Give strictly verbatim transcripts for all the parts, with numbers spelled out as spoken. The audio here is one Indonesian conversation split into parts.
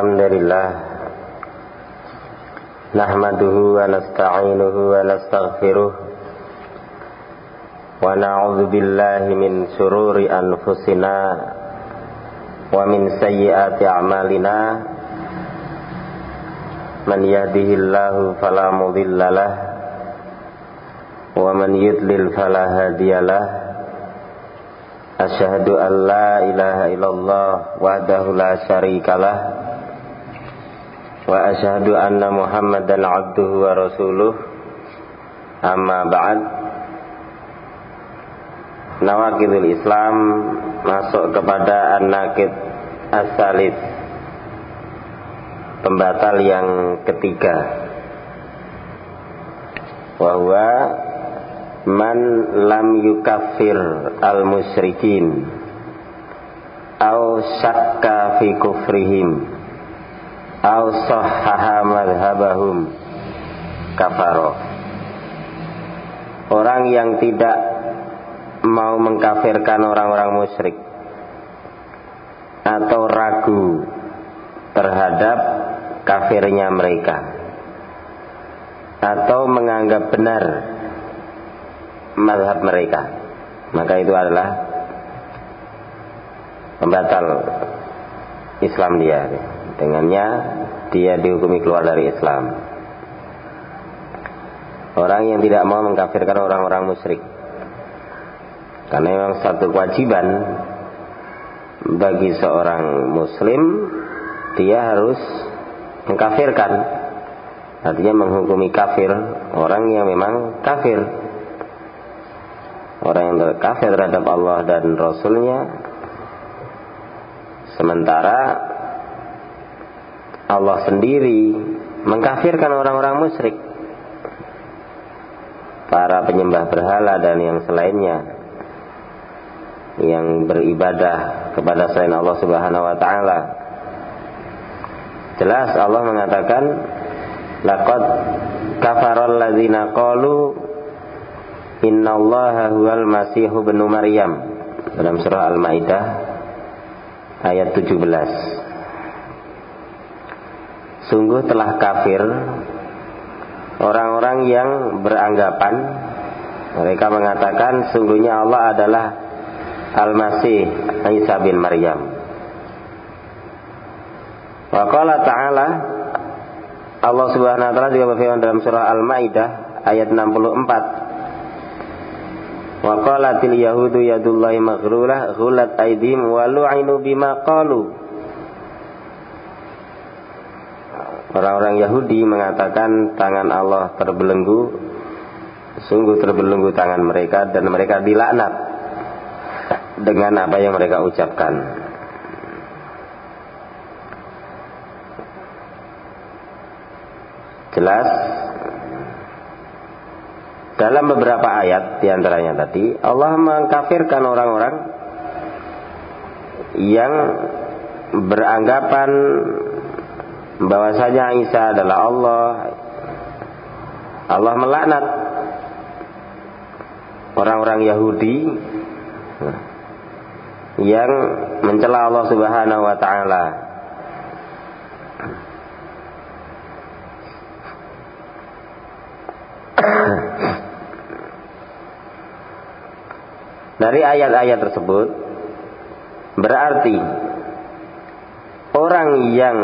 Alhamdulillah Nahmaduhu wa nasta'inuhu wa nastaghfiruh Wa na'udzu billahi min syururi anfusina Wa min sayyiati a'malina Man yahdihillahu fala mudhillalah Wa man yudlil fala hadiyalah Asyhadu an la ilaha illallah wahdahu la syarikalah Wa asyhadu anna Muhammadan abduhu wa rasuluh. Amma ba'd. Nawaqidul Islam masuk kepada an-naqid as-salis, pembatal yang ketiga. Wa huwa man lam yukaffir al-musyrikin aw syakka fi kufrihim aw sahhaha madhhabahum kafaro. Orang yang tidak mau mengkafirkan orang-orang musyrik atau ragu terhadap kafirnya mereka atau menganggap benar mazhab mereka, maka itu adalah pembatal Islam dia. Dengannya dia dihukumi keluar dari Islam. Orang yang tidak mau mengkafirkan orang-orang musyrik, karena memang satu kewajiban bagi seorang muslim, dia harus mengkafirkan, artinya menghukumi kafir orang yang memang kafir. Orang yang kafir terhadap Allah dan Rasulnya, sementara Allah sendiri mengkafirkan orang-orang musyrik, para penyembah berhala dan yang selainnya yang beribadah kepada selain Allah Subhanahu wa taala. Jelas Allah mengatakan, laqad kafaral ladzina qalu innallaha huwal masihu ibnu Maryam, dalam surah Al-Maidah ayat tujuh belas. Sungguh telah kafir orang-orang yang beranggapan, mereka mengatakan sungguhnya Allah adalah Al-Masih Isa bin Maryam. Wa qala ta'ala, Allah Subhanahu wa taala juga berfirman dalam surah Al-Maidah ayat enam puluh empat, wa qalatil yahudu yadullahi maghlulah ghulat aydihim wa lu'inu bima qalu. Orang-orang Yahudi mengatakan tangan Allah terbelenggu, sungguh terbelenggu tangan mereka, dan mereka dilaknat dengan apa yang mereka ucapkan. Jelas dalam beberapa ayat diantaranya tadi Allah mengkafirkan orang-orang yang beranggapan bahwasanya Isa adalah Allah. Allah melaknat orang-orang Yahudi yang mencela Allah Subhanahu wa taala. Dari ayat-ayat tersebut berarti orang yang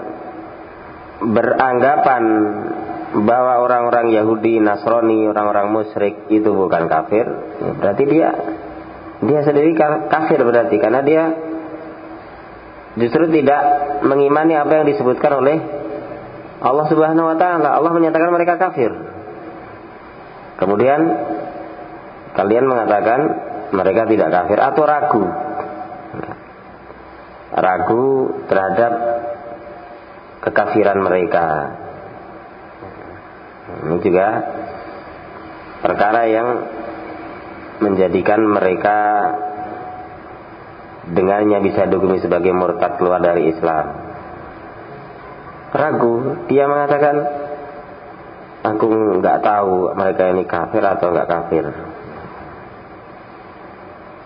beranggapan bahwa orang-orang Yahudi, Nasrani, orang-orang musyrik itu bukan kafir, berarti dia dia sendiri kafir berarti, karena dia justru tidak mengimani apa yang disebutkan oleh Allah Subhanahu wa taala. Allah menyatakan mereka kafir. Kemudian kalian mengatakan mereka tidak kafir atau ragu. Ragu terhadap kekafiran mereka. Ini juga perkara yang menjadikan mereka dengannya bisa dihukumi sebagai murtad, keluar dari Islam. Ragu, dia mengatakan aku nggak tahu mereka ini kafir atau nggak kafir.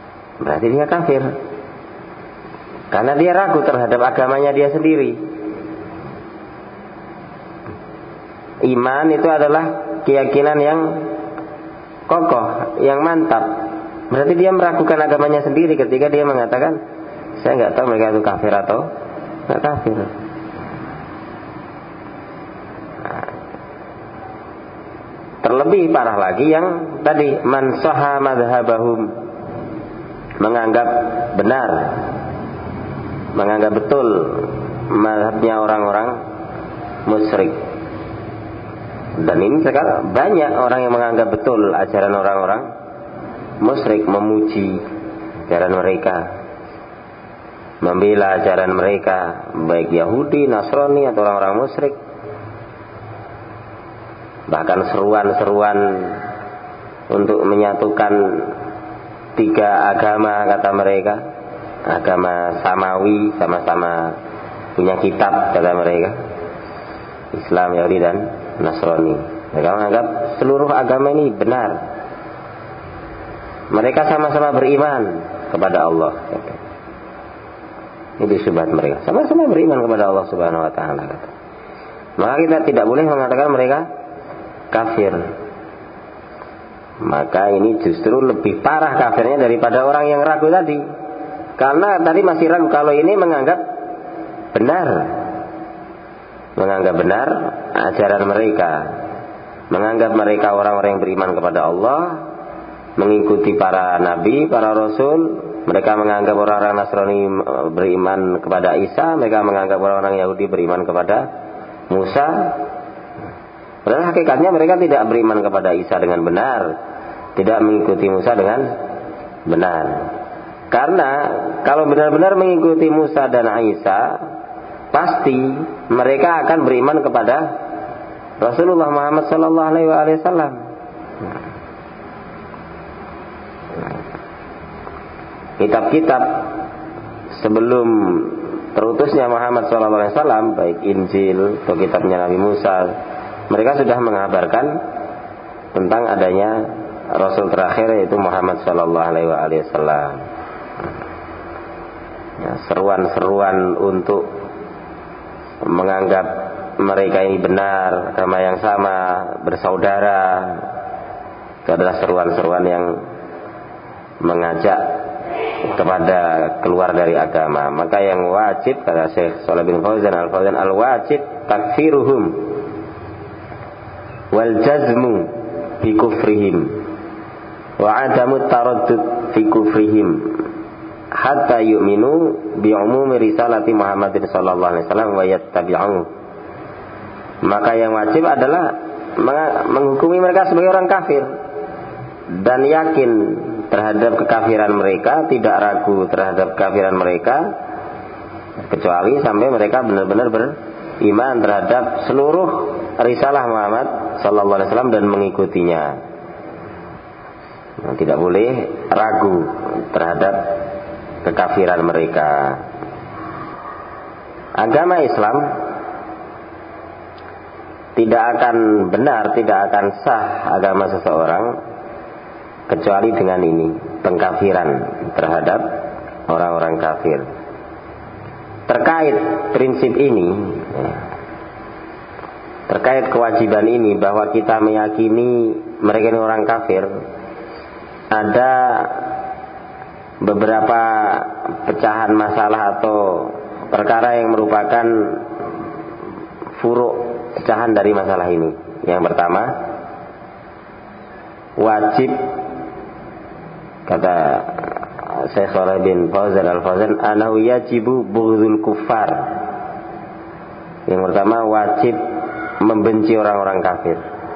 Berarti dia kafir, karena dia ragu terhadap agamanya dia sendiri. iman itu adalah keyakinan yang kokoh, yang mantap. Berarti dia meragukan agamanya sendiri ketika dia mengatakan, saya nggak tahu mereka itu kafir atau nggak kafir. Nah, terlebih parah lagi yang tadi man saha madhabahum, menganggap benar, menganggap betul mazhabnya orang-orang musyrik. Dan ini sekarang banyak orang yang menganggap betul ajaran orang-orang musyrik, memuji ajaran mereka, membela ajaran mereka, baik Yahudi, Nasrani atau orang-orang musyrik. Bahkan seruan-seruan untuk menyatukan tiga agama, kata mereka, agama samawi, sama-sama punya kitab, kata mereka, Islam, Yahudi dan Nasrani. Mereka menganggap seluruh agama ini benar. Mereka sama-sama beriman kepada Allah. Ini syubhat mereka. Sama-sama beriman kepada Allah Subhanahu wa taala. Maka kita tidak boleh mengatakan mereka kafir. Maka ini justru lebih parah kafirnya daripada orang yang ragu tadi. Karena tadi masih ragu, kalau ini menganggap benar. Menganggap benar ajaran mereka, menganggap mereka orang-orang yang beriman kepada Allah, mengikuti para nabi, para rasul. Mereka menganggap orang-orang Nasrani beriman kepada Isa, mereka menganggap orang-orang Yahudi beriman kepada Musa. Padahal hakikatnya mereka tidak beriman kepada Isa dengan benar, tidak mengikuti Musa dengan benar. Karena kalau benar-benar mengikuti Musa dan Isa, pasti mereka akan beriman kepada Rasulullah Muhammad sallallahu alaihi wasallam. Kitab-kitab sebelum terutusnya Muhammad sallallahu alaihi wasallam, baik Injil atau kitabnya Nabi Musa, mereka sudah mengabarkan tentang adanya Rasul terakhir, yaitu Muhammad sallallahu alaihi wasallam. Ya, seruan-seruan untuk menganggap mereka ini benar, agama yang sama, bersaudara, itu adalah seruan-seruan yang mengajak kepada keluar dari agama. Maka yang wajib, kata Syekh Shalih bin Fauzan Al-Fauzan, al-wajib takfiruhum wal jazmu fi kufrihim wa adamu taraddud fi kufrihim hatta yu'minu bi umumi risalati Muhammadin sallallahu alaihi wasallam wa yattabi'uhu. Maka yang wajib adalah menghukumi mereka sebagai orang kafir dan yakin terhadap kekafiran mereka, tidak ragu terhadap kekafiran mereka, kecuali sampai mereka benar-benar beriman terhadap seluruh risalah Muhammad sallallahu alaihi wasallam dan mengikutinya. Nah, tidak boleh ragu terhadap kekafiran mereka. Agama Islam tidak akan benar, tidak akan sah agama seseorang kecuali dengan ini, pengkafiran terhadap orang-orang kafir. Terkait prinsip ini, terkait kewajiban ini bahwa kita meyakini mereka ini orang kafir, ada beberapa pecahan masalah atau perkara yang merupakan furu' pecahan dari masalah ini. Yang pertama, wajib, kata Syekh Shalih bin Fauzan Al-Fauzan, anahu yajibu bughdul kuffar. Yang pertama, wajib membenci orang-orang kafir.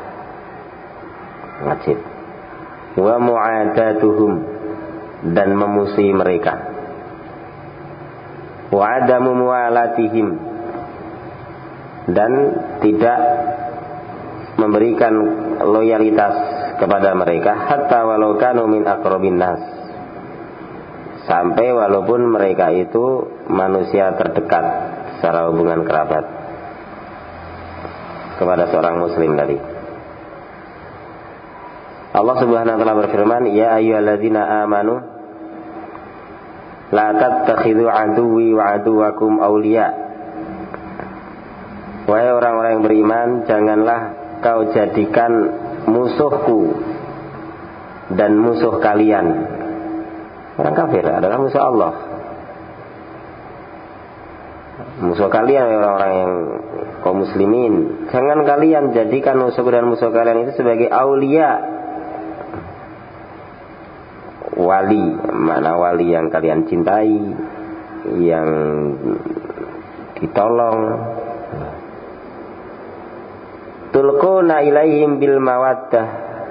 Wajib. Wa mu'adatuhum, dan memusuhi mereka. Wa adamu mu'alatihim, dan tidak memberikan loyalitas kepada mereka, hatta walau kanu min aqrabin nas, sampai walaupun mereka itu manusia terdekat secara hubungan kerabat kepada seorang muslim tadi. Allah Subhanahu wa taala berfirman, ya ayyuhalladzina amanu la tattakhidhu aduwwi wa aduwakum awliya. Wahai orang-orang orang yang beriman, janganlah kau jadikan musuhku dan musuh kalian. Orang kafir adalah musuh Allah. Musuh kalian orang-orang yang kaum muslimin. Jangan kalian jadikan musuh dan musuh kalian itu sebagai aulia, wali. Mana wali yang kalian cintai, yang ditolong. Tulquna ilaihim bil mawaddah.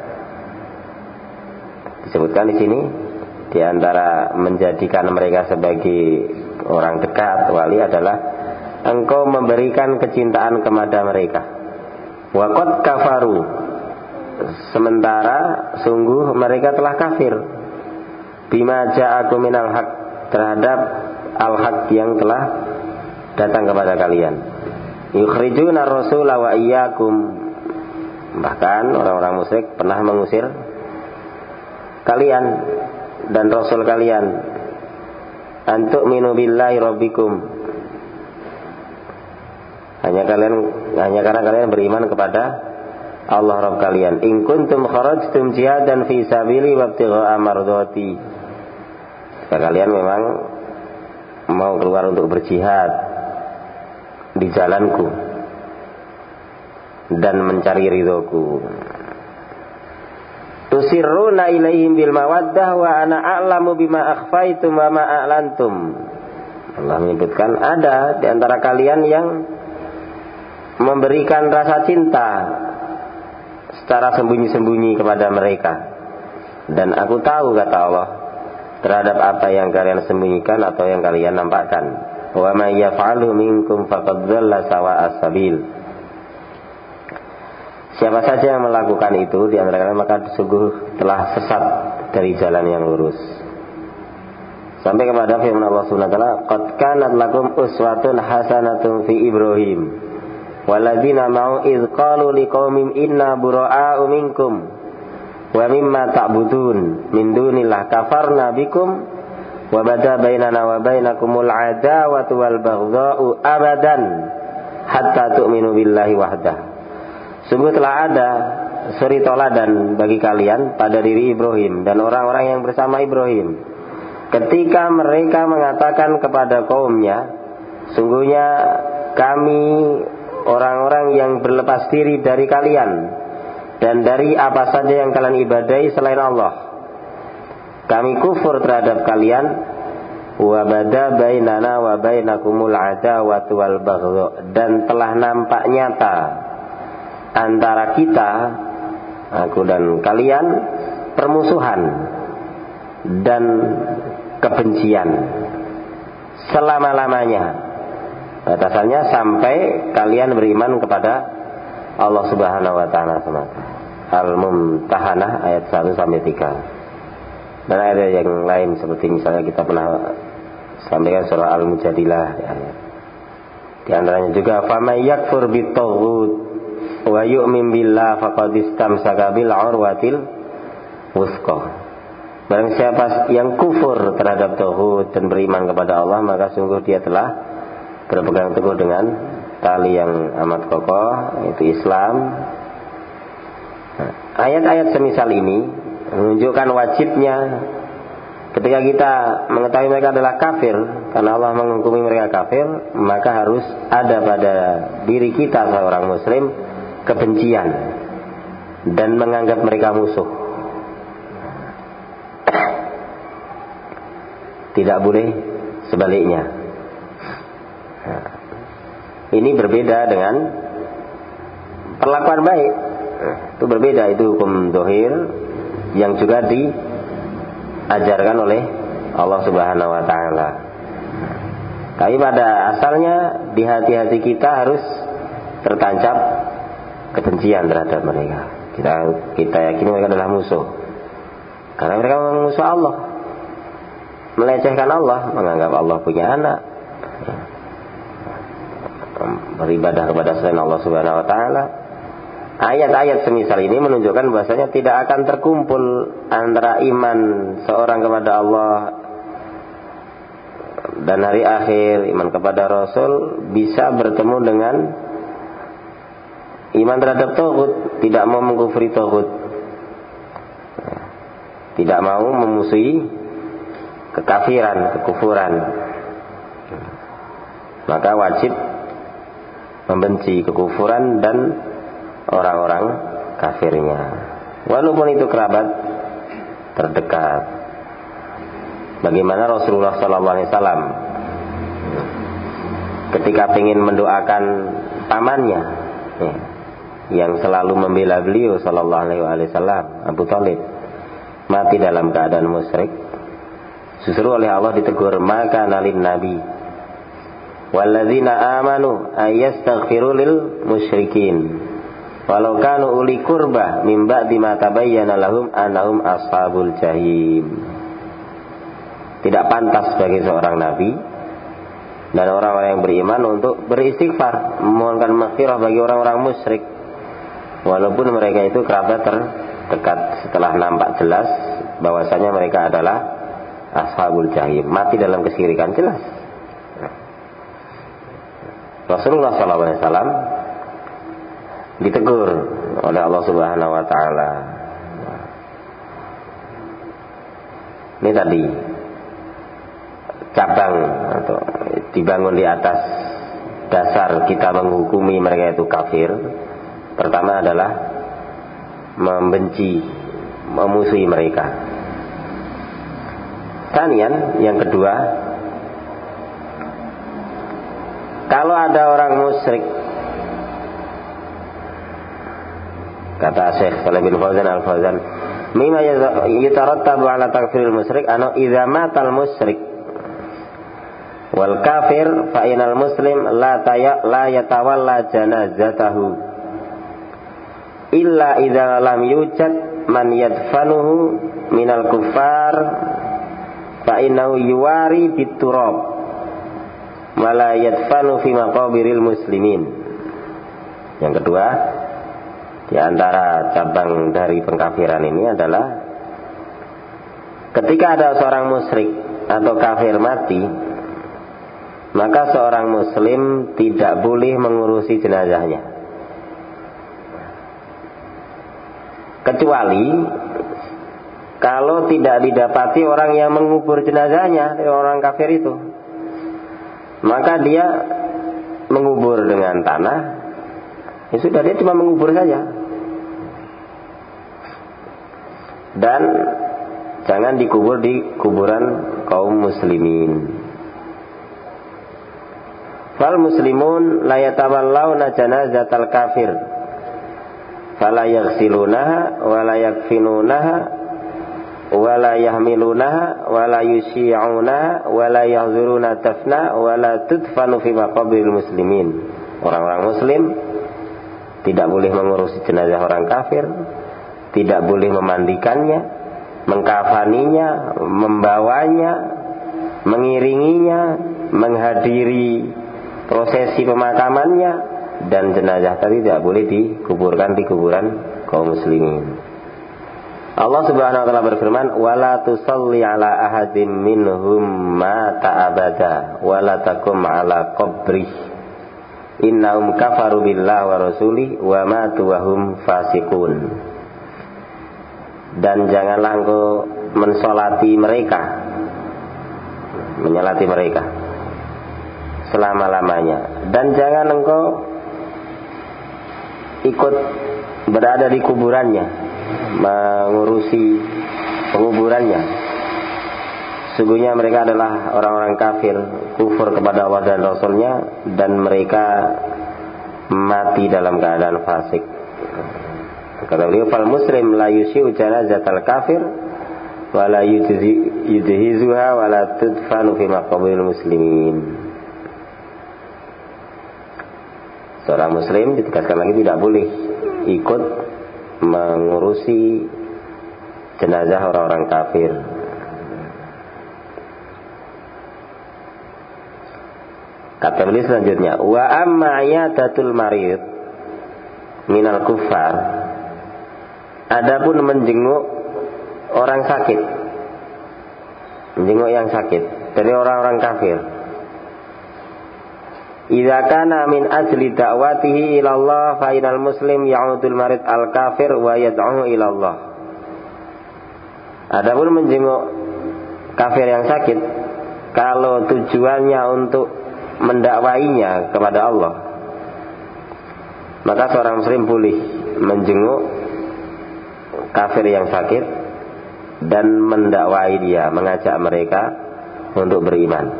Disebutkan di sini di antara menjadikan mereka sebagai orang dekat, wali adalah engkau memberikan kecintaan kepada mereka. Wa qad kafaru, sementara sungguh mereka telah kafir. Bima ja'akum minal haq, terhadap al-haq yang telah datang kepada kalian. Yukhrijuna ar-rasula wa iyyakum, bahkan orang-orang musyrik pernah mengusir kalian dan rasul kalian. Antuk minu billahi rabbikum, hanya kalian hanya karena kalian beriman kepada Allah Rabb kalian. In kuntum kharajtum jihadan fi sabili wabtigha'a mardhati, jika kalian memang mau keluar untuk berjihad di jalanku dan mencari ridhoku. Tusirruna ilaihim bil mawaddah wa ana a'lamu bima akhfaitum wa ma a'lantum. Allah menyebutkan ada di antara kalian yang memberikan rasa cinta secara sembunyi-sembunyi kepada mereka, dan aku tahu, kata Allah, terhadap apa yang kalian sembunyikan atau yang kalian nampakkan. Wa may yaf'alu minkum faqad dhalla sawa'as sabil. Siapa saja yang melakukan itu di antara kalian maka sungguh telah sesat dari jalan yang lurus. Sampai kepada firman Allah Subhanahu wa taala, qad kanat lakum uswatun hasanatun fi Ibrahim walladzina ma'u idz qalu liqaumim inna bura'a'u minkum wa mimma ta'budun min dunillah kafarna bikum wa bada bainana wa bainakumul adawatu wal baghdha'u abadan hatta tu'minu billahi wahdah. Sungguh telah ada suri toladan bagi kalian pada diri Ibrahim dan orang-orang yang bersama Ibrahim, ketika mereka mengatakan kepada kaumnya, sungguhnya kami orang-orang yang berlepas diri dari kalian dan dari apa saja yang kalian ibadahi selain Allah. Kami kufur terhadap kalian. Wa bada bainana wa bainakumul adawatu wal baghdha, dan telah nampak nyata antara kita, aku dan kalian, permusuhan dan kebencian selama-lamanya. Batasannya sampai kalian beriman kepada Allah Subhanahu wa taala semata. Al-Mumtahanah ayat satu sampai tiga. Dan ayat yang lain seperti misalnya kita pernah sampaikan surah Al-Mujadilah ya. Di antaranya juga faman yakfur bitaghut wa yu'min billah faqad istamsaka bil urwatil wuthqa. Barang siapa yang kufur terhadap tauhid dan beriman kepada Allah, maka sungguh dia telah berpegang teguh dengan tali yang amat kokoh, yaitu Islam. Nah, ayat-ayat semisal ini menunjukkan wajibnya ketika kita mengetahui mereka adalah kafir, karena Allah menghukumi mereka kafir, maka harus ada pada diri kita seorang muslim kebencian dan menganggap mereka musuh. Tidak boleh sebaliknya. Nah, ini berbeda dengan perlakuan baik. Nah, itu berbeda, itu hukum dohir yang juga diajarkan oleh Allah Subhanahu wa taala. Tapi pada asalnya di hati-hati kita harus tertancap kebencian terhadap mereka. Kita kita yakini mereka adalah musuh. Karena mereka memang musuh Allah. Melecehkan Allah, menganggap Allah punya anak. Beribadah kepada selain Allah Subhanahu wa taala. Ayat-ayat semisal ini menunjukkan bahwasanya tidak akan terkumpul antara iman seorang kepada Allah dan hari akhir, iman kepada Rasul, bisa bertemu dengan iman terhadap tauhid, tidak mau mengkufuri tauhid, tidak mau memusuhi kekafiran, kekufuran, maka wajib membenci kekufuran dan orang-orang kafirnya, walaupun itu kerabat terdekat. Bagaimana Rasulullah shallallahu alaihi wasallam ketika ingin mendoakan pamannya, ya, yang selalu membela beliau shallallahu alaihi wasallam, Abu Thalib, mati dalam keadaan musyrik, justru oleh Allah ditegur, maka nalin nabi walladzina amanu ayastaghfiru lil musyrikin walau kanu uli qurba min ba'di ma tabayyana lahum annahum ashabul jahim. Tidak pantas bagi seorang nabi dan orang-orang yang beriman untuk beristighfar, memohonkan maghfirah bagi orang-orang musyrik, walaupun mereka itu kerabat terdekat, setelah nampak jelas bahwasanya mereka adalah ashabul jahim, mati dalam kesyirikan jelas. Rasulullah shallallahu alaihi wasallam ditegur oleh Allah Subhanahu wa taala. Ini tadi cabang atau dibangun di atas dasar kita menghukumi mereka itu kafir. Pertama adalah membenci, memusuhi mereka. Kemudian yang kedua, kalau ada orang musyrik, kata Syekh Shalih bin Fauzan Al-Fauzan, mimma yatarattabu ala takfiril musyrik anu idza matal musyrik wal kafir fa inal muslim la taya la yatawalla janazatahu illa idza lam yujad man yadfanuhu minal kuffar fa innahu yuwari biturab wala yadfanu fi maqabiril muslimin. Yang kedua, di antara cabang dari pengkafiran ini adalah ketika ada seorang musyrik atau kafir mati, maka seorang muslim tidak boleh mengurusi jenazahnya, kecuali kalau tidak didapati orang yang mengubur jenazahnya, orang kafir itu, maka dia mengubur dengan tanah. Ya sudah, dia cuma mengubur saja. Dan jangan dikubur di kuburan kaum muslimin. Fal muslimun la yatawallawna janazatal kafir fala yaghsilunaha wa la yakfinunaha wa la yahmilunaha wa la yusyi'unaha wa la yahzuruna tafna wa la tudfanu fi maqabiril muslimin. Orang-orang muslim tidak boleh mengurusi jenazah orang kafir, tidak boleh memandikannya, mengkafaninya, membawanya, mengiringinya, menghadiri prosesi pemakamannya, dan jenazah tadi tidak boleh dikuburkan di kuburan kaum muslimin. Allah Subhanahu wa taala berfirman, "Wala tusalli ala ahadin minhum mata abada wa la taqum ala qabrih. Innahum kafaru billahi wa rasulih wa matu wa hum fasiqun." Dan janganlah engkau mensolati mereka, menyolati mereka selama-lamanya, dan jangan engkau ikut berada di kuburannya, mengurusi penguburannya. Sungguhnya mereka adalah orang-orang kafir, kufur kepada Allah dan Rasulnya, dan mereka mati dalam keadaan fasik. Kata beliau, fal muslim la yusyi'u janazatal kafir wa la yudhizuha wa la tudfanu fi maqabiril muslimin. Seorang muslim, ditegaskan lagi, tidak boleh ikut mengurusi jenazah orang-orang kafir. Kata beliau selanjutnya, wa amma ayatatul marid minal kuffar, adapun menjenguk orang sakit, menjenguk yang sakit dari orang-orang kafir, idza kana min ajli da'watihi ila Allah fa inal muslim ya'udul marid al kafir wa yad'uhu ila Allah. Adapun menjenguk kafir yang sakit, kalau tujuannya untuk mendakwainya kepada Allah, maka seorang muslim boleh menjenguk kafir yang sakit dan mendakwai dia, mengajak mereka untuk beriman.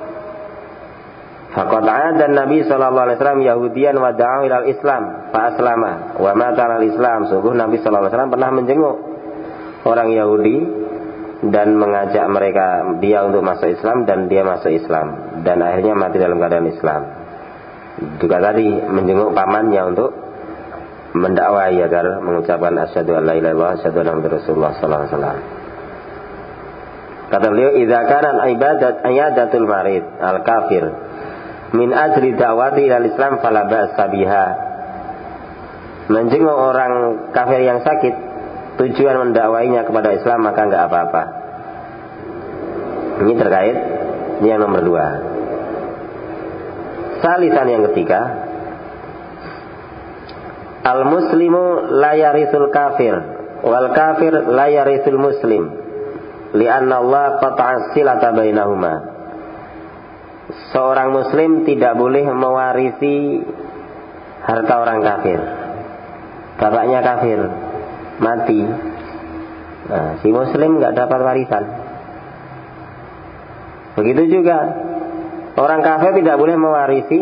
Faqad 'ada Nabi sallallahu alaihi wasallam Yahudiyan wa da'ahu ilal Islam fa aslama wa mata al Islam. Sungguh Nabi sallallahu alaihi wasallam pernah menjenguk orang Yahudi dan mengajak mereka dia untuk masuk Islam, dan dia masuk Islam dan akhirnya mati dalam keadaan Islam. Juga tadi menjenguk pamannya untuk mendakwai agar mengucapkan asyhadu an la ilaha illallah asyhadu anna muhammadar rasulullah sallallahu alaihi wasallam. Kata beliau, idza kana ibadat ayadatul marid al kafir min ajli da'wati ilal Islam fala ba'sa biha. Menjenguk orang kafir yang sakit tujuan mendakwainya kepada Islam maka enggak apa-apa. Ini terkait ini yang nomor dua. Salisan yang ketiga, al muslimu la yarithul kafir wal kafir la yarithul muslim li'anna Allah qata'a silata bainahuma. Seorang muslim tidak boleh mewarisi harta orang kafir. Bapaknya kafir, mati, nah, si muslim nggak dapat warisan. Begitu juga orang kafir tidak boleh mewarisi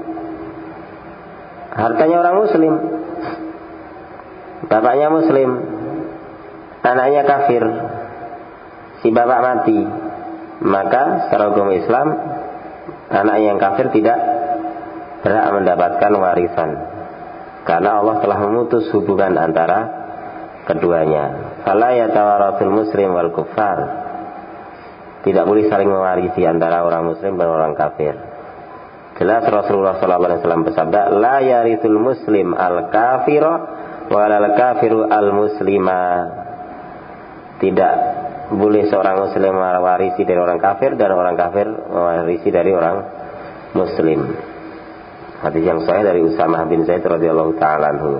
hartanya orang muslim. Bapaknya muslim, anaknya kafir, si bapak mati, maka secara hukum Islam anak yang kafir tidak berhak mendapatkan warisan, karena Allah telah memutus hubungan antara keduanya. Fala yatawaratul muslim wal kuffar. Tidak boleh saling mewarisi antara orang muslim dan orang kafir. Jelas Rasulullah sallallahu alaihi wasallam bersabda, la yarithul muslim al kafira walal kafiru al muslima. Tidak boleh seorang muslim mewarisi dari orang kafir dan orang kafir mewarisi dari orang muslim. Hadis yang sahih dari Usamah bin Zaid radhiyallahu taala anhu.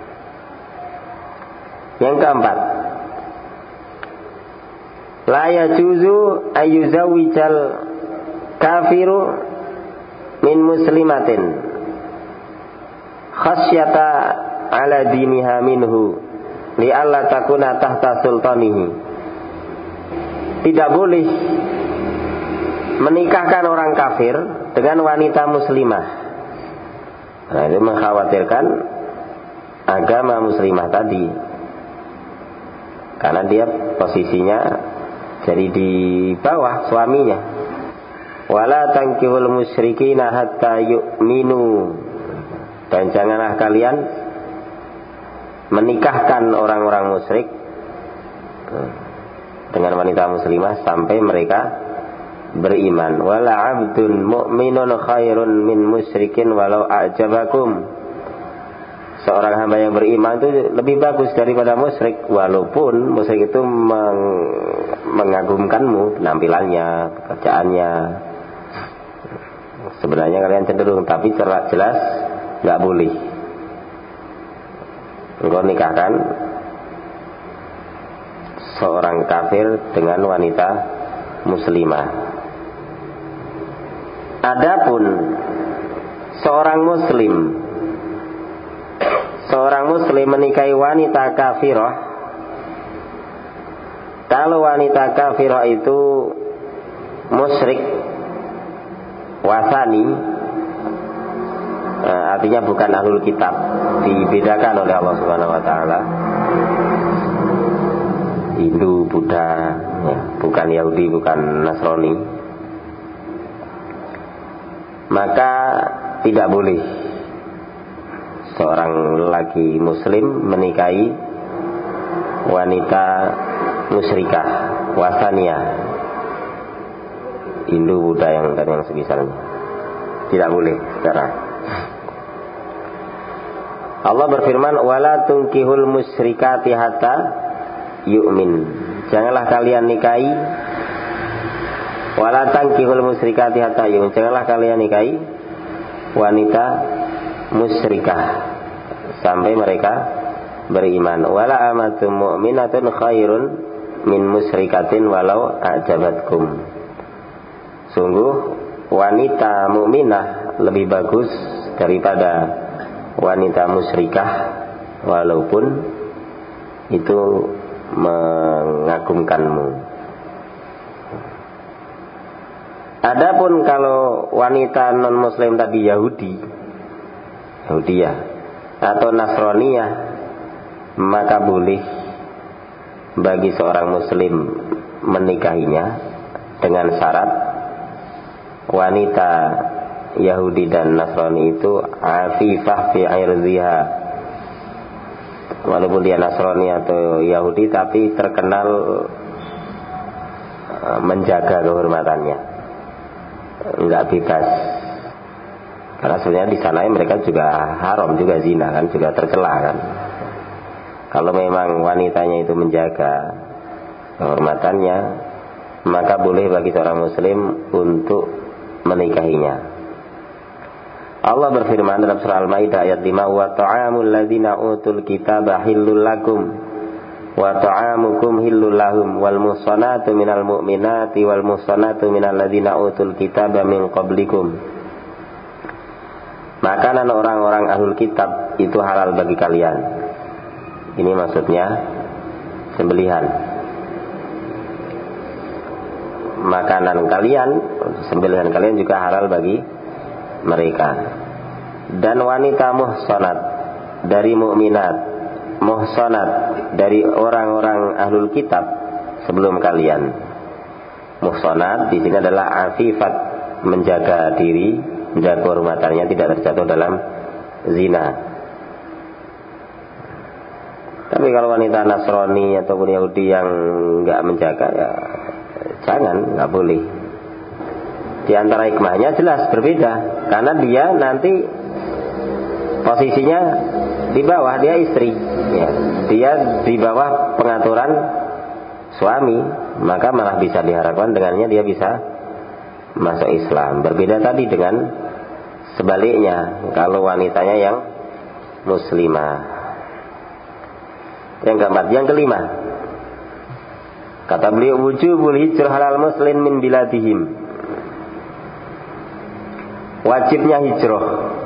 Yang keempat, la yajuzu ayyuzawijal kafiru min muslimatin khasyata ala diniha minhu li alla takuna tahta sultanihi. Tidak boleh menikahkan orang kafir dengan wanita muslimah. Nah, ini mengkhawatirkan agama muslimah tadi, karena dia posisinya jadi di bawah suaminya. Wala tankihul musyrikina hatta yu'minu. Dan janganlah kalian menikahkan orang-orang musyrik dengan wanita muslimah sampai mereka beriman. Wala 'abdun mu'minun khairun min musyrikin walau a'jabakum. Seorang hamba yang beriman itu lebih bagus daripada musyrik, walaupun musyrik itu meng- mengagumkanmu, penampilannya, pekerjaannya. Sebenarnya kalian cenderung, tapi jelas nggak boleh engkau nikahkan seorang kafir dengan wanita muslimah. Adapun seorang muslim seorang muslim menikahi wanita kafirah, kalau wanita kafirah itu musyrik wasani, eh, artinya bukan ahlul kitab, dibedakan oleh Allah Subhanahu wa taala. Hindu, Buddha, ya, bukan Yahudi, bukan Nasrani, maka tidak boleh seorang lelaki muslim menikahi wanita musyrikah wasaniyah, Hindu, Buddha yang dan yang semisalnya. Tidak boleh sekarang. Allah berfirman, wala tunkihul musyrikati hatta yu'min. Janganlah kalian nikahi wala tankihul musyrikati hatta yu'min. Janganlah kalian nikahi wanita musyrikah sampai mereka beriman. Wala amatun mu'minatun khairun min musyrikatin walau a'jabatkum. Sungguh wanita mukminah lebih bagus daripada wanita musyrikah walaupun itu mengagumkanmu. Adapun kalau wanita non muslim tadi Yahudi, Yahudiyah atau Nasraniyah, maka boleh bagi seorang muslim menikahinya dengan syarat wanita Yahudi dan Nasrani itu afifah fi irziha. Walaupun dia Nasrani atau Yahudi tapi terkenal menjaga kehormatannya, enggak bebas. Karena sebenarnya di sana mereka juga haram juga zina kan, juga tercela kan. Kalau memang wanitanya itu menjaga kehormatannya, maka boleh bagi seorang muslim untuk menikahinya. Allah berfirman dalam surah Al-Maidah ayat lima, wa ta'amul ladzina utul kitaba hillul lakum wa ta'amukum hillul lahum wal muhsanatu minal mu'minati wal muhsanatu minal ladzina utul kitaba min qablikum. Makanan orang-orang ahlul kitab itu halal bagi kalian. Ini maksudnya sembelihan. Makanan kalian, sembelihan kalian juga halal bagi mereka. Dan wanita muhsanat dari mukminat, muhsanat dari orang-orang ahlul kitab sebelum kalian. Muhsanat di sini adalah afifat, menjaga diri, menjaga kehormatannya, tidak terjatuh dalam zina. Tapi kalau wanita Nasrani ataupun Yahudi yang enggak menjaga, ya jangan, enggak boleh. Di antara hikmahnya jelas berbeda, karena dia nanti posisinya di bawah, dia istri, ya. Dia di bawah pengaturan suami, maka malah bisa diharapkan dengannya dia bisa masuk Islam. Berbeda tadi dengan sebaliknya, kalau wanitanya yang muslimah. Yang keempat, yang kelima, kata beliau, wujubul hijrah halal muslim min biladihim. Wajibnya hijrah,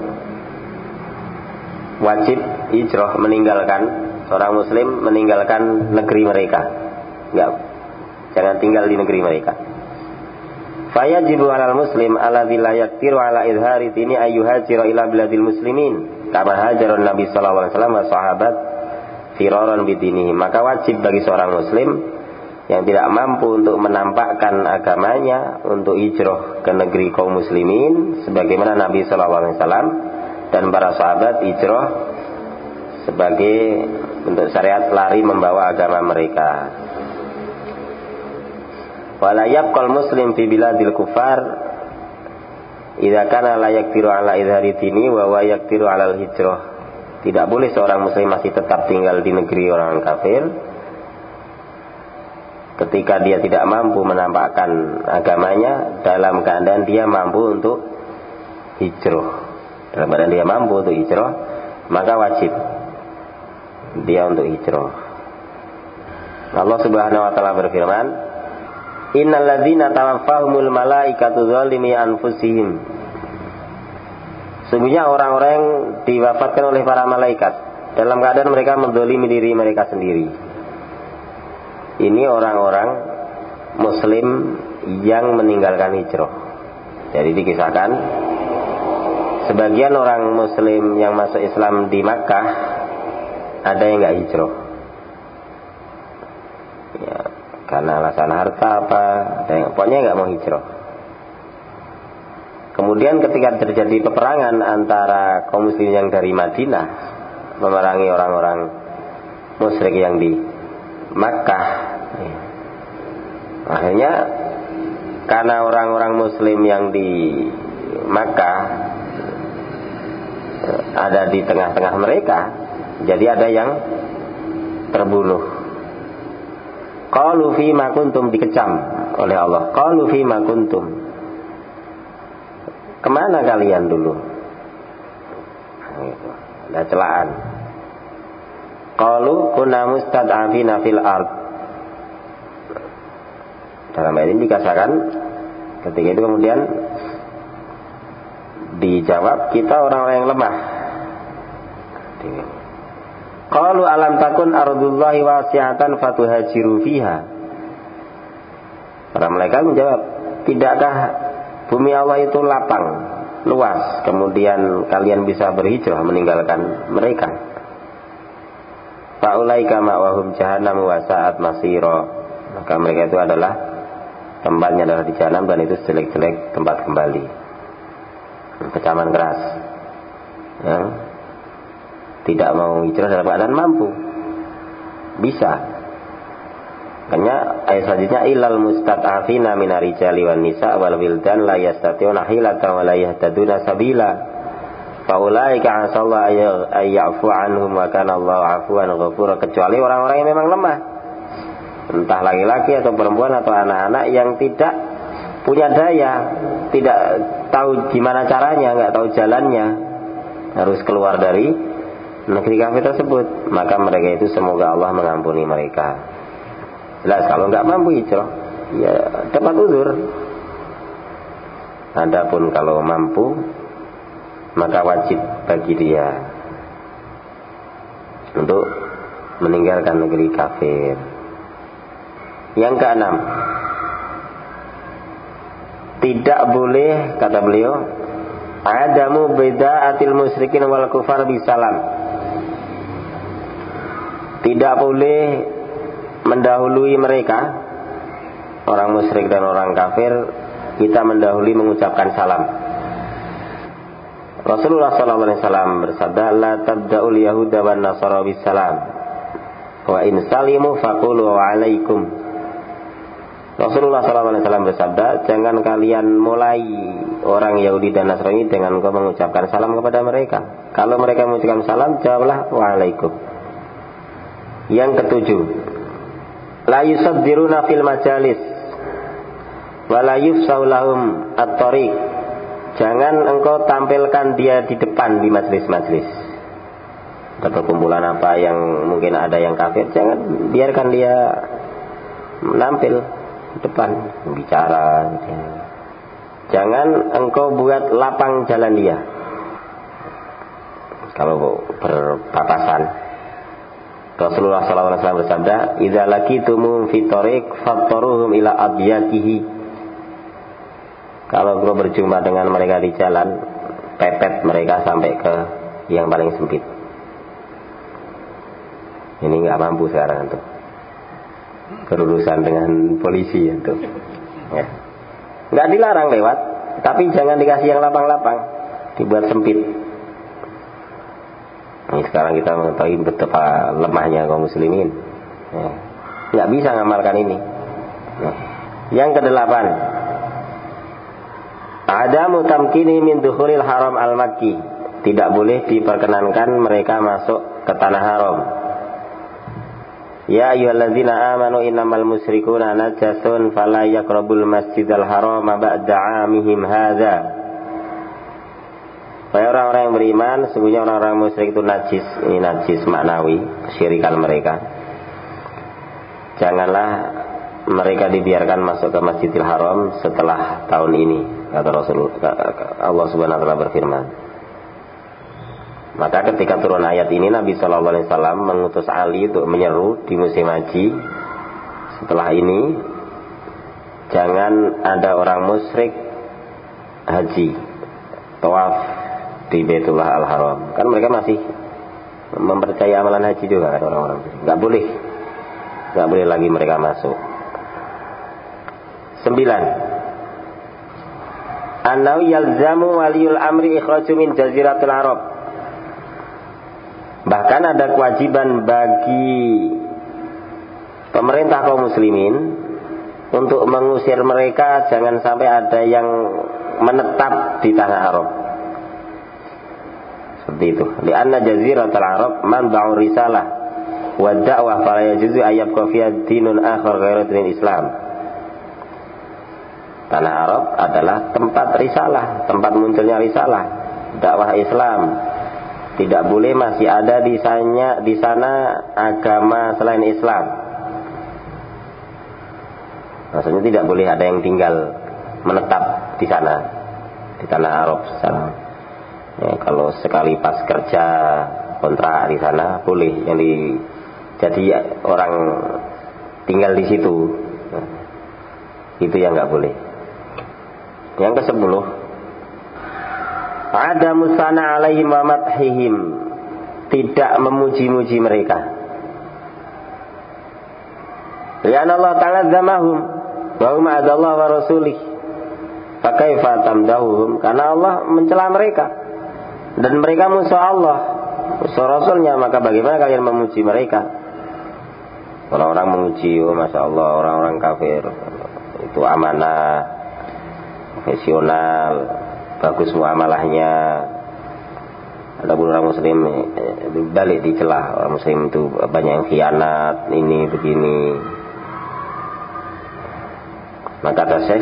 wajib hijrah, meninggalkan, seorang muslim meninggalkan negeri mereka, enggak, jangan tinggal di negeri mereka. Fayajibu alal muslim alladzi la yaqdiru ala idhari dini ayyuhajira ila biladil muslimin kama hajaran Nabi sallallahu alaihi wasallam wa sahabat firaran bidinihi. Maka wajib bagi seorang muslim yang tidak mampu untuk menampakkan agamanya untuk hijrah ke negeri kaum muslimin sebagaimana Nabi sallallahu alaihi wasallam dan para sahabat hijrah sebagai bentuk syariat lari membawa agama mereka. Wala yabqal muslim fi biladil kufar idza kana la yaqdiru ala idhari dini wa wa yaqdiru ala al-hijrah. Tidak boleh seorang muslim masih tetap tinggal di negeri orang kafir ketika dia tidak mampu menampakkan agamanya dalam keadaan dia mampu untuk hijrah. Dalam keadaan dia mampu untuk hijrah, maka wajib dia untuk hijrah. Allah Subhanahu wa taala berfirman, innal ladzina tawaffahumul malaikatu dzalimi anfusihim. Sungguhnya orang-orang yang diwafatkan oleh para malaikat dalam keadaan mereka menzalimi diri mereka sendiri. Ini orang-orang muslim yang meninggalkan hijrah. Jadi dikisahkan sebagian orang muslim yang masuk Islam di Makkah ada yang enggak hijrah. Ya, karena alasan harta apa, ada yang pokoknya enggak mau hijrah. Kemudian ketika terjadi peperangan antara kaum muslim yang dari Madinah memerangi orang-orang musyrik yang di Makkah, ya. Akhirnya karena orang-orang muslim yang di Makkah ada di tengah-tengah mereka, jadi ada yang terbunuh. Qalu fi ma kuntum, dikecam oleh Allah. Qalu fi ma kuntum, kemana kalian dulu? ada celaan. Qalu kunna mustad'afina fil ard. Dalam ayat ini dikatakan ketika itu kemudian dijawab kita orang-orang yang lemah. Qalu alam takun ardullahi wasi'atan fatuhajiru fiha. Para malaikat menjawab, tidakkah bumi Allah itu lapang, luas, kemudian kalian bisa berhijrah meninggalkan mereka? Faulaika ma'wahum jahannam wa sa'at masira. Maka mereka itu adalah tempatnya adalah di jahanam dan itu jelek-jelek tempat kembali. Kecaman keras. Ya. Tidak mau hijrah dalam keadaan mampu. Bisa. Makanya ayat selanjutnya ilal mustad'afina minar rijali wan nisa wal wildan la yastati'una hilatan wa la yahtaduna sabila. Faulaika asallahu ayya'fu anhum wa kana Allahu 'afuwan ghafura. Kecuali orang-orang yang memang lemah. Entah laki-laki atau perempuan atau anak-anak yang tidak punya daya, tidak tahu gimana caranya, enggak tahu jalannya, harus keluar dari negeri kafir tersebut, maka mereka itu semoga Allah mengampuni mereka. Jelas kalau enggak mampu hijrah, ya dapat uzur. Adapun kalau mampu, maka wajib bagi dia untuk meninggalkan negeri kafir. Yang keenam, tidak boleh, kata beliau, adamu bida'atil musyrikin wal kufar bisalam. Tidak boleh mendahului mereka, orang musyrik dan orang kafir, kita mendahului mengucapkan salam. Rasulullah shallallahu alaihi wasallam bersabda, la tabda'ul yahuda wan nasara bisalam, wa in salimu faqulu wa alaikum. Rasulullah shallallahu alaihi wasallam bersabda, jangan kalian mulai orang Yahudi dan Nasrani dengan engkau mengucapkan salam kepada mereka. Kalau mereka mengucapkan salam, jawablah waalaikum. Yang ketujuh, la yusaddiruna fil majalis wa la yufsahu lahum at-tariq. Jangan engkau tampilkan dia di depan di majlis-majlis. Ada perkumpulan apa yang mungkin ada yang kafir, jangan biarkan dia menampil depan bicara. Jangan engkau buat lapang jalan dia kalau berpapasan. Rasulullah shallallahu alaihi wasallam bersabda, idza laqitumum fi thariq fattaruhum ila abyatihi. Kalau engkau berjumpa dengan mereka di jalan, pepet mereka sampai ke yang paling sempit. Ini nggak mampu sekarang tuh, berurusan dengan polisi itu, ya. Nggak dilarang lewat, tapi jangan dikasih yang lapang-lapang, dibuat sempit. Ini sekarang kita mengetahui betapa lemahnya kaum muslimin, ya. Nggak bisa ngamalkan ini. Ya. Yang kedelapan, ada mutamkini min dukhulil haram al-makki. Tidak boleh diperkenankan mereka masuk ke tanah haram. Ya ayyuhalladzina amanu innamal musyrikuuna najasun fala yaqrabul masjidal harama ba'da 'amihim hadza. Wahai orang-orang yang beriman, sesungguhnya orang-orang musyrik itu najis. Ini najis maknawi, kesyirikan mereka. Janganlah mereka dibiarkan masuk ke Masjidil Haram setelah tahun ini, kata Rasulullah. Allah Subhanahu wa taala berfirman. Maka ketika turun ayat ini, Nabi shallallahu alaihi wasallam mengutus Ali untuk menyeru di musim haji, setelah ini jangan ada orang musyrik haji tawaf di Baitullah Al-Haram. Kan mereka masih mempercayai amalan haji juga kan orang-orang. Enggak boleh. Enggak boleh lagi mereka masuk. Sembilan, Annahu yalzamu waliyul amri ikhraju min jaziratul Arab. Bahkan ada kewajiban bagi pemerintah kaum muslimin untuk mengusir mereka, jangan sampai ada yang menetap di tanah Arab. Seperti itu. Di anna jaziratul Arab manba'u risalah wa da'wah fala yajuzu ayyabqa fiha dinun akhar ghairu dinil Islam. Tanah Arab adalah tempat risalah, tempat munculnya risalah, dakwah Islam. tidak boleh masih ada di sana, di sana agama selain Islam. Maksudnya tidak boleh ada yang tinggal menetap di sana, di tanah Arab sana. Ya, kalau sekali pas kerja kontrak di sana boleh, yang di, jadi orang tinggal di situ, nah, itu yang nggak boleh. Yang kesepuluh, ada musana alaihim wa madhihim, tidak memuji-muji mereka. Ya Allah ta'ala zamahum wa hum adallah wa rasulih, fakaifa tamdahuhum, karena Allah mencela mereka dan mereka musuh Allah, musuh Rasulnya, maka bagaimana kalian memuji mereka? Orang-orang memuji, oh masya Allah, orang-orang kafir itu amanah, profesional, bagus muamalahnya. Adapun orang muslim balik dicela, orang muslim itu banyak yang khianat, ini begini. Maka kata Syekh,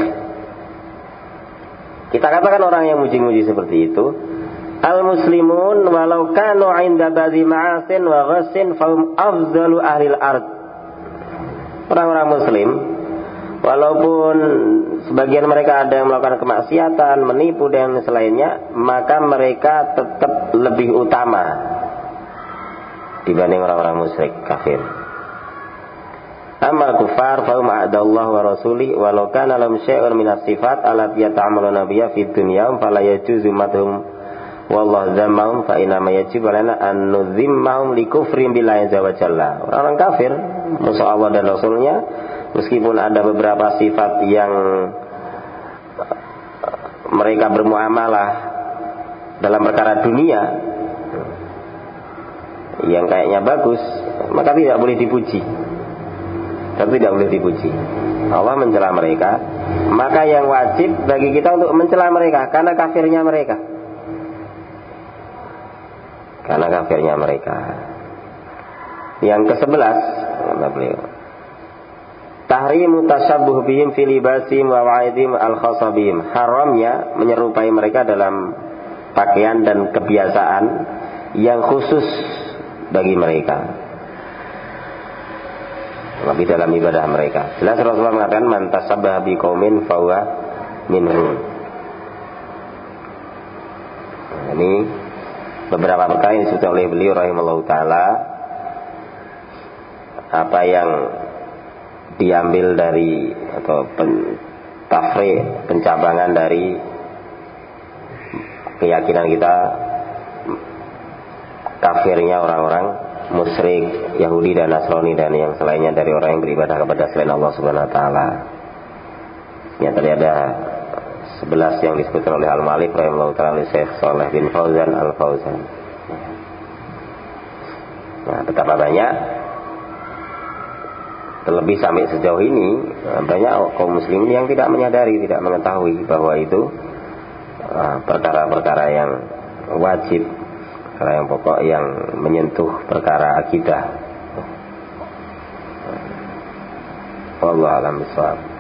kita katakan orang yang muji-muji seperti itu, al-muslimun walau kanu 'inda ba'dhi ma'asin wa ghassin fahum afdalu ahlil ard. Orang-orang muslim walaupun sebagian mereka ada yang melakukan kemaksiatan, menipu dan selainnya, maka mereka tetap lebih utama dibanding orang-orang musyrik kafir. Amma kufar fa hum a'dallahu wa rasuli walau kana lahum syai'un min as-sifat allati yata'amaluna biha fid dunya fala yajuzu madhum wallahu zammahum fa inna ma yajibu lana an nuzimmahum li kufrin billahi azza wa jalla. Orang kafir musuh Allah dan Rasulnya, meskipun ada beberapa sifat yang mereka bermuamalah dalam perkara dunia yang kayaknya bagus, maka tidak boleh dipuji. Tapi tidak boleh dipuji. Allah mencela mereka, maka yang wajib bagi kita untuk mencela mereka karena kafirnya mereka. Karena kafirnya mereka. Yang kesebelas, kata beliau, tahrimu tashabbuh bihim fi libasim wa wa'idhim al-khasabihim, haramnya menyerupai mereka dalam pakaian dan kebiasaan yang khusus bagi mereka, lebih dalam ibadah mereka. Jelas Rasulullah mengatakan man tasabbaha biqaumin fahuwa minhum. Nah, ini beberapa perkara yang disebutkan oleh beliau rahimahullah ta'ala, apa yang diambil dari atau pen, tafri, pencabangan dari keyakinan kita kafirnya orang-orang musyrik, Yahudi dan Nasrani dan yang selainnya dari orang yang beribadah kepada selain Allah Subhanahu wa taala. Yang tadi ada sebelas yang disebutkan oleh Al-Malik rahimahullah ta'ala Syekh Shalih bin Fauzan Al-Fauzan. Nah, betapa banyak, terlebih sampai sejauh ini banyak kaum muslimin yang tidak menyadari, tidak mengetahui bahwa itu perkara-perkara yang wajib, perkara yang pokok yang menyentuh perkara akidah. Wallahu a'lam bishawab.